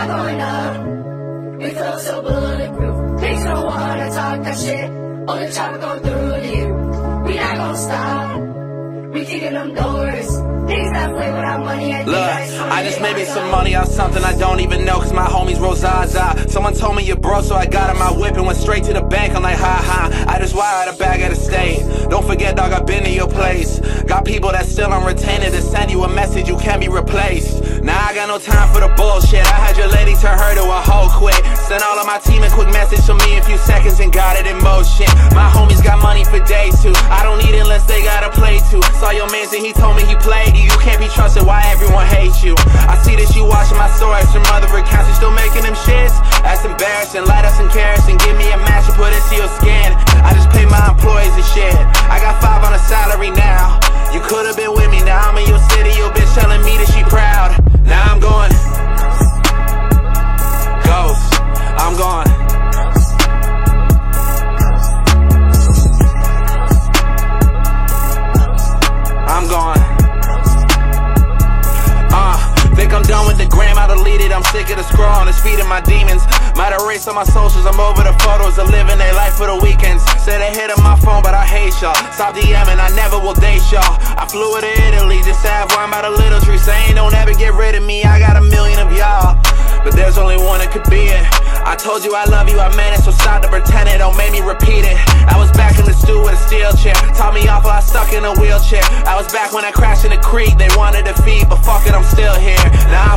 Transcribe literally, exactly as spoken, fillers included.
not going up. We flow so bulletproof. Please don't wanna talk that shit. All the chopper go through you. We not gonna stop. We kicking them doors. Niggas that play with our money. I Look, I just made me some money off something I don't even know, cause my homies roll Zaza. Someone told me you're broke, so I got in my whip and went straight to the bank. I'm like, ha ha, I just wired a bag at the state. Don't forget, dog, I've been to your place. Got people that still on retainer to send you a message, you can't be replaced. Now I got no time for the bullshit. I had your lady turn her to a hoe quick. Sent all of my team a quick message to me in a few seconds and got it in motion. My homies got money for days too. I don't need it unless they gotta play too. Saw your mans and he told me he played you. You can't be trusted, why everyone hates you. I see that you watching my stories from other accounts. You still making them shits? That's embarrassing. Light up some carrots and give me a match and put it to your skin. I just pay my employees and shit. I got five on a salary now. You could've been with me, now I'm in your city. Your bitch telling me that she proud. Now I'm going ghost. I'm going. I'm going. Uh, think I'm done with the gram, I deleted. I'm sick of the scrolling, it's feeding my demons. Might erase on my socials, I'm over the photos of living their life for the weekends. Say they hit on my phone, but I hate y'all. Stop DMing, I never will date y'all. I flew to Italy, just to have wine by the little tree. Saying don't ever get rid of me, I got a million of y'all, but there's only one that could be it. I told you I love you, I meant it, so stop to pretend it, don't make me repeat it. I was back in the stew with a steel chair, taught me off while I stuck in a wheelchair. I was back when I crashed in the creek, they wanted to feed, but fuck it, I'm still here. Now